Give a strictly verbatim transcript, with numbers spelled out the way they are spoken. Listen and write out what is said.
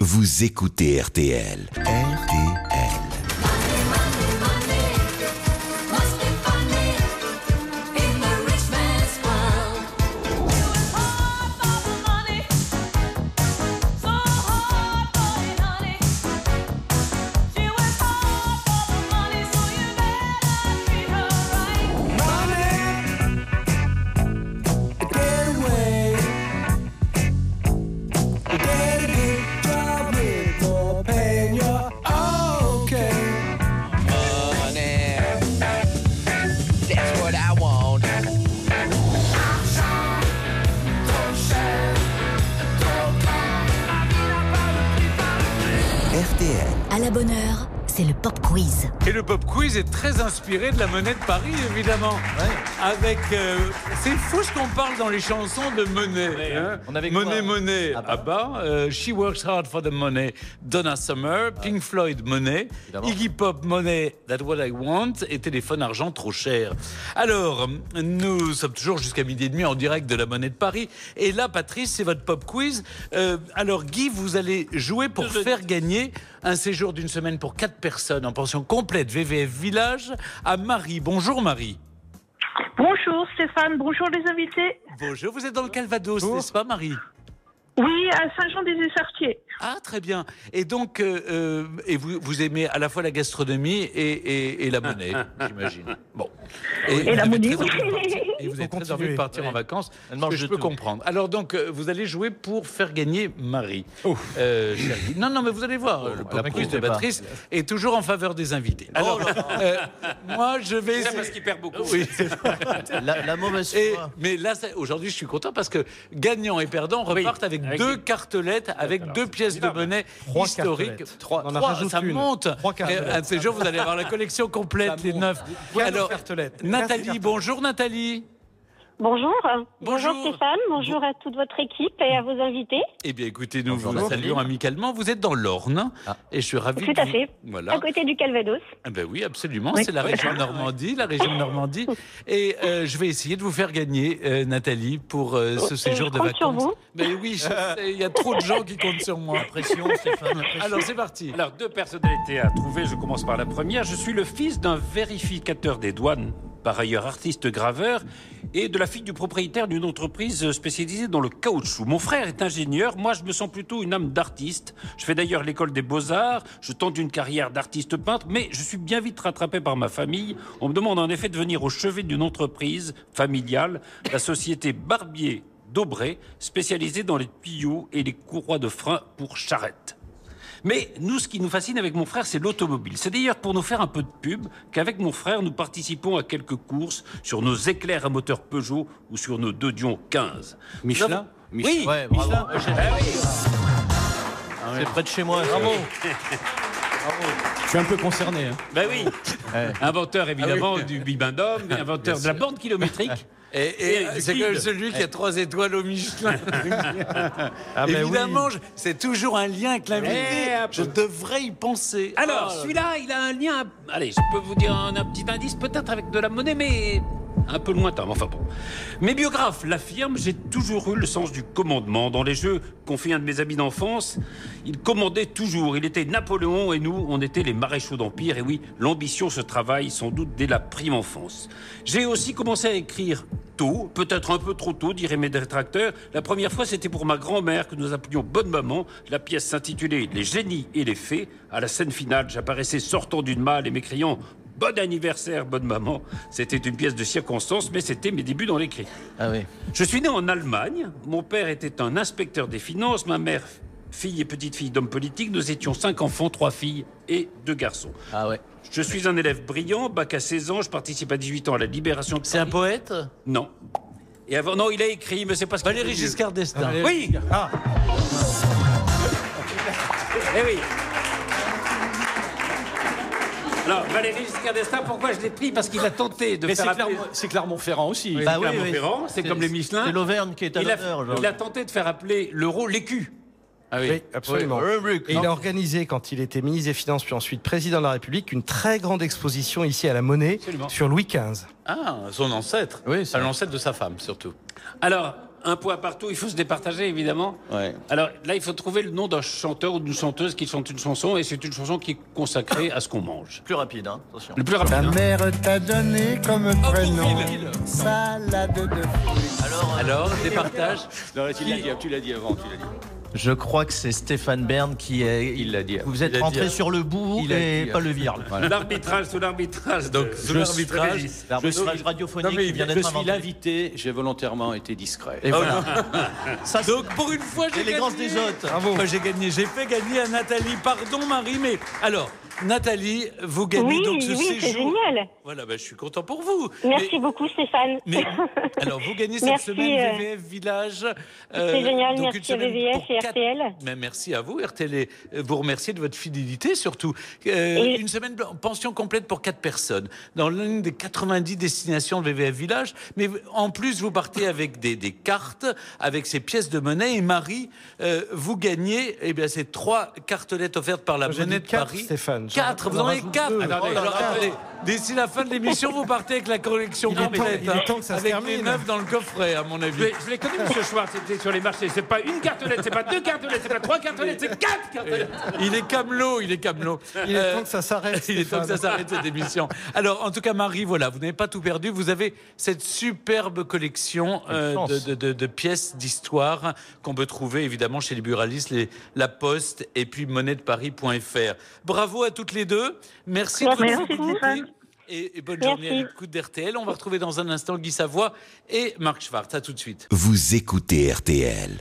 vous écoutez R T L. R T L. À la bonne heure, c'est le pop quiz. Et le pop quiz est très inspiré de la monnaie de Paris, évidemment. Ouais. Avec, euh, c'est fou ce qu'on parle dans les chansons de monnaie. Ouais, hein. on avait monnaie, quoi monnaie. Ah bah. Ah bah, euh, She Works Hard for the Money, Donna Summer, ah. Pink Floyd, Money, évidemment. Iggy Pop, Money, That's What I Want, et Téléphone Argent Trop Cher. Alors, nous sommes toujours jusqu'à midi et demi en direct de la monnaie de Paris. Et là, Patrice, c'est votre pop quiz. Euh, alors, Guy, vous allez jouer pour Je faire gagner un séjour d'une semaine pour quatre personnes en pension complète V V F Village à Marie. Bonjour Marie. Bonjour Stéphane, bonjour les invités. Bonjour, vous êtes dans le Calvados, oh. n'est-ce pas Marie? Oui, à Saint-Jean-des-Essartiers. Ah, très bien. Et donc, euh, euh, et vous, vous aimez à la fois la gastronomie et, et, et la monnaie, j'imagine. Bon. Et, et la monnaie. Et vous êtes très envie de partir ouais. en vacances, ce que je peux tout. comprendre. Alors donc, euh, vous allez jouer pour faire gagner Marie. Euh, non, non, mais vous allez voir, oh, le pop quiz de Patrice pas. est toujours en faveur des invités. Alors, oh euh, moi, je vais... C'est parce qu'il perd beaucoup. Oui. la, la mauvaise et, mais là, aujourd'hui, je suis content parce que gagnant et perdant repartent oui. avec Avec deux cartelettes, avec alors, deux pièces de monnaie trois historiques. Trois, on en trois ça une. monte. Un de ces jours, vous allez avoir la collection complète, les neuf. Alors, Nathalie, bonjour Nathalie. Bonjour. Bonjour. Bonjour Stéphane, bonjour à toute votre équipe et à vos invités. Eh bien écoutez, nous bonjour, vous saluons amicalement. Vous êtes dans l'Orne ah. et je suis ravi. Tout à vous... fait, voilà. à côté du Calvados. Eh ben oui, absolument, oui. c'est la région Normandie, la région Normandie. Et euh, je vais essayer de vous faire gagner, euh, Nathalie, pour euh, ce séjour je de compte vacances. Sur vous. Mais oui, il y a trop de gens qui comptent sur moi. Pression, Stéphane. Pression. Alors c'est parti. Alors deux personnalités à trouver, je commence par la première. Je suis le fils d'un vérificateur des douanes, par ailleurs artiste graveur, et de la fille du propriétaire d'une entreprise spécialisée dans le caoutchouc. Mon frère est ingénieur, moi je me sens plutôt une âme d'artiste. Je fais d'ailleurs l'école des beaux-arts, je tente une carrière d'artiste peintre, mais je suis bien vite rattrapé par ma famille. On me demande en effet de venir au chevet d'une entreprise familiale, la société Barbier d'Aubray, spécialisée dans les tuyaux et les courroies de frein pour charrettes. Mais nous, ce qui nous fascine avec mon frère, c'est l'automobile. C'est d'ailleurs pour nous faire un peu de pub qu'avec mon frère, nous participons à quelques courses sur nos éclairs à moteur Peugeot ou sur nos deux Dion quinze. Michelin ? Michelin. Oui, ouais, bravo. Michelin. Ah, oui. C'est près de chez moi. Bravo. Bravo. Je suis un peu concerné. Hein. Ben oui. Ouais. Inventeur évidemment ah oui. du bibendum, inventeur de la borne kilométrique. Et, et, et c'est comme celui qui a trois étoiles au Michelin. ah ben Évidemment, oui. je, c'est toujours un lien avec l'invité. Je devrais y penser. Alors, oh, celui-là, il a un lien... Allez, je peux vous dire un, un petit indice, peut-être avec de la monnaie, mais... un peu lointain, mais enfin bon. Mes biographes l'affirment, j'ai toujours eu le sens du commandement. Dans les jeux qu'ont fait un de mes amis d'enfance, il commandait toujours. Il était Napoléon et nous, on était les maréchaux d'Empire. Et oui, l'ambition se travaille sans doute dès la prime enfance. J'ai aussi commencé à écrire tôt, peut-être un peu trop tôt, diraient mes détracteurs. La première fois, c'était pour ma grand-mère que nous appelions Bonne Maman. La pièce s'intitulait Les génies et les fées. À la scène finale, j'apparaissais sortant d'une malle et m'écriant Bon anniversaire, bonne maman. C'était une pièce de circonstance, mais c'était mes débuts dans l'écrit. Ah oui. Je suis né en Allemagne. Mon père était un inspecteur des finances. Ma mère, fille et petite-fille d'homme politique. Nous étions cinq enfants, trois filles et deux garçons. Ah ouais. Je suis un élève brillant, bac à seize ans. Je participe à dix-huit ans à la Libération de Paris. C'est un poète ? Non. Et avant, non, il a écrit, mais c'est pas ce qu'il Valéry Giscard d'Estaing. Ah, oui. Ah. Eh oui. Alors, Valéry Giscard d'Estaing, pourquoi je l'ai pris? Parce qu'il a tenté de mais faire... c'est, appeler... Clermont, c'est Clermont-Ferrand aussi. Oui, bah c'est oui, Clermont-Ferrand, oui. c'est, c'est comme les Michelin. C'est l'Auvergne qui est à il l'honneur. A, il a tenté de faire appeler l'euro l'écu. Ah oui, oui, absolument. Oui. Et il a organisé, quand il était ministre des Finances, puis ensuite président de la République, une très grande exposition ici à la Monnaie absolument. Sur Louis quinze. Ah, son ancêtre. Oui, c'est l'ancêtre de sa femme, surtout. Alors... un point partout, il faut se départager évidemment. Ouais. Alors là, il faut trouver le nom d'un chanteur ou d'une chanteuse qui chante une chanson, et c'est une chanson qui est consacrée à ce qu'on mange. Plus rapide, hein, attention. Le plus rapide. Ta hein. mère t'a donné comme Oh, prénom Bourvil. salade de fruits. Alors, euh, Alors, départage. Non, tu l'as dit, tu l'as dit avant, tu l'as dit. je crois que c'est Stéphane Bern qui est. Il l'a dit. Vous êtes Il a rentré dit. sur le bout Il a et dit. pas le virle. Voilà. L'arbitrage, sous l'arbitrage. Donc, de- sous de l'arbitrage, Régis. L'arbitrage radiophonique Non, mais qui vient Je d'être suis inventé. l'invité, j'ai volontairement été discret. Et voilà. Ça, c'est Donc, pour une fois, j'ai l'élégance gagné. des hôtes. Bravo. Moi, j'ai gagné. J'ai fait gagner à Nathalie. Pardon, Marie, mais alors, Nathalie, vous gagnez Oui, donc ce oui, c'est séjour. génial. Voilà, ben, je suis content pour vous. Merci Mais- beaucoup, Stéphane. Mais alors, vous gagnez cette Merci, semaine euh, V V F Village. C'est génial, donc merci une semaine à V V F pour et quatre- R T L. Mais merci à vous, R T L. Et vous remerciez de votre fidélité surtout. Euh, Et- Une semaine en pension complète pour quatre personnes dans l'une des quatre-vingt-dix destinations de V V F Village. Mais en plus, vous partez avec des, des cartes, avec ces pièces de monnaie. Et Marie, euh, vous gagnez eh bien, ces trois cartelettes offertes par la Moi, j'ai monnaie dit de quatre, Paris. Stéphane. Quatre, vous J'en en avez rajoute quatre. deux. Attendez, Oh là alors, là. attendez. D'ici la fin de l'émission, vous partez avec la collection Il est temps- complète. il est hein, temps que ça se avec termine. les neuf dans le coffret, à mon Je avis. l'ai- je l'ai connu, Monsieur Schwartz, c'était sur les marchés. C'est pas une cartelette, c'est pas deux cartelettes, c'est pas trois cartelettes, c'est quatre cartelettes. Il est camelot, il est camelot. Il est Euh, temps que ça s'arrête. Il est temps que ça Stéphane. s'arrête cette émission. Alors, en tout cas, Marie, voilà, vous n'avez pas tout perdu. Vous avez cette superbe collection euh, chance. de, de- de- de pièces d'histoire qu'on peut trouver évidemment chez les buralistes, les, La Poste et puis monnaie de paris point f r. Bravo à toutes les deux. Merci de Merci, votre Merci, fidélité. Stéphane. Et, et bonne Merci. journée à l'écoute d'R T L. On va retrouver dans un instant Guy Savoie et Marc Schwartz. À tout de suite. Vous écoutez R T L.